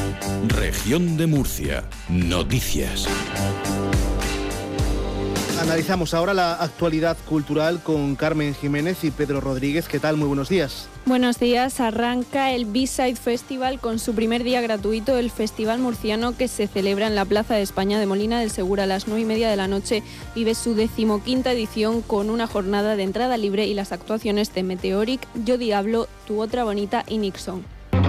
Región de Murcia. Noticias. Analizamos ahora la actualidad cultural con Carmen Jiménez y Pedro Rodríguez. ¿Qué tal? Muy buenos días. Buenos días. Arranca el B-Side Festival con su primer día gratuito, el Festival Murciano, que se celebra en la Plaza de España de Molina del Segura a las 9:30 de la noche. Vive su 15ª edición con una jornada de entrada libre y las actuaciones de Meteoric, Yo Diablo, Tu Otra Bonita y Nixon.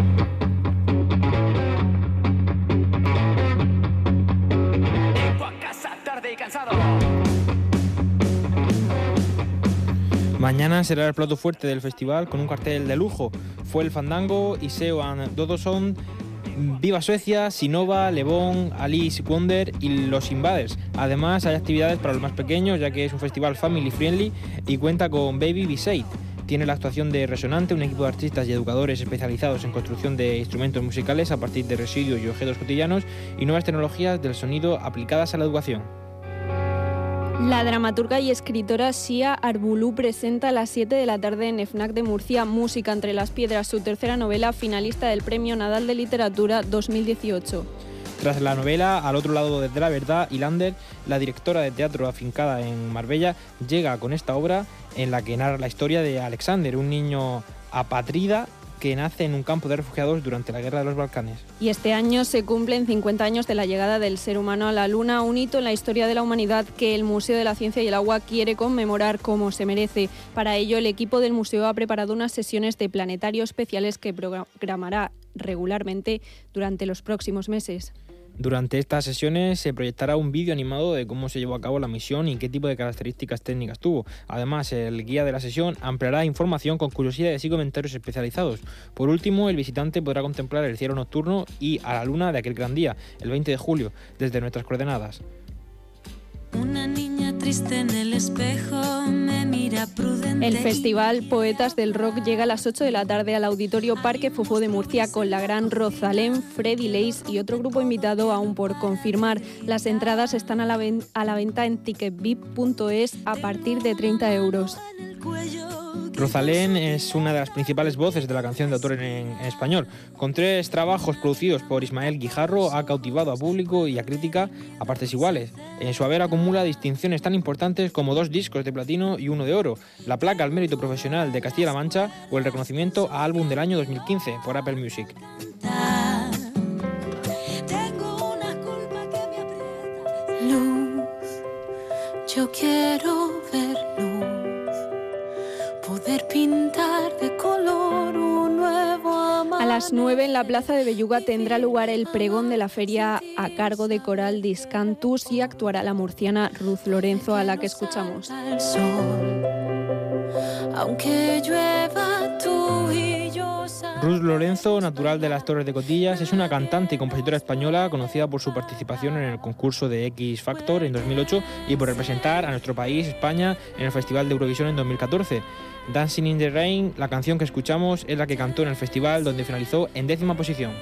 Mañana será el plato fuerte del festival con un cartel de lujo. Fue el Fandango, Iseo and Dodosson, Viva Suecia, Sinova, Levon, Alice Wonder y Los Invaders. Además hay actividades para los más pequeños, ya que es un festival family friendly y cuenta con Baby B-Side. Tiene la actuación de Resonante, un equipo de artistas y educadores especializados en construcción de instrumentos musicales a partir de residuos y objetos cotidianos y nuevas tecnologías del sonido aplicadas a la educación. La dramaturga y escritora Sia Arbulú presenta a las 7 de la tarde en FNAC de Murcia Música entre las piedras, su tercera novela, finalista del Premio Nadal de Literatura 2018. Tras la novela Al otro lado de la verdad, Ilander, la directora de teatro afincada en Marbella, llega con esta obra en la que narra la historia de Alexander, un niño apátrida que nace en un campo de refugiados durante la Guerra de los Balcanes. Y este año se cumplen 50 años de la llegada del ser humano a la Luna, un hito en la historia de la humanidad que el Museo de la Ciencia y el Agua quiere conmemorar como se merece. Para ello, el equipo del museo ha preparado unas sesiones de planetario especiales que programará regularmente durante los próximos meses. Durante estas sesiones se proyectará un vídeo animado de cómo se llevó a cabo la misión y qué tipo de características técnicas tuvo. Además, el guía de la sesión ampliará información con curiosidades y comentarios especializados. Por último, el visitante podrá contemplar el cielo nocturno y a la luna de aquel gran día, el 20 de julio, desde nuestras coordenadas. Una niña triste en el espejo me mira prudente. El Festival Poetas del Rock llega a las 8 de la tarde al Auditorio Parque Fofó de Murcia con la gran Rosalén, Freddy Lace y otro grupo invitado aún por confirmar. Las entradas están a la venta en ticketbip.es a partir de 30 euros. Rosalén es una de las principales voces de la canción de autor en español. Con 3 trabajos producidos por Ismael Guijarro, ha cautivado a público y a crítica a partes iguales. En su haber acumula distinciones tan importantes como 2 discos de platino y 1 de oro, la placa al mérito profesional de Castilla-La Mancha o el reconocimiento a álbum del año 2015 por Apple Music. Luz, yo quiero ver luz. Poder pintar de color un nuevo amanecer. A las 9 en la Plaza de Belluga tendrá lugar el pregón de la feria a cargo de Coral Discantus y actuará la murciana Ruth Lorenzo, a la que escuchamos. Aunque llueva, tú y yo. Ruth Lorenzo, natural de las Torres de Cotillas, es una cantante y compositora española conocida por su participación en el concurso de X Factor en 2008 y por representar a nuestro país, España, en el Festival de Eurovisión en 2014. Dancing in the Rain, la canción que escuchamos, es la que cantó en el festival, donde finalizó en 10ª posición.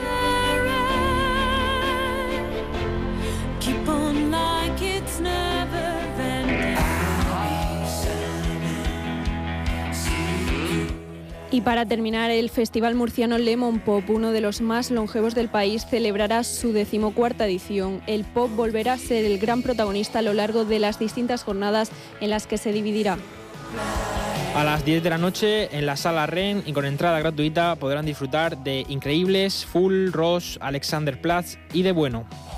Y para terminar, el Festival Murciano Lemon Pop, uno de los más longevos del país, celebrará su 14ª edición. El pop volverá a ser el gran protagonista a lo largo de las distintas jornadas en las que se dividirá. A las 10 de la noche, en la Sala Ren y con entrada gratuita, podrán disfrutar de Increíbles, Full, Ross, Alexanderplatz y De Bueno.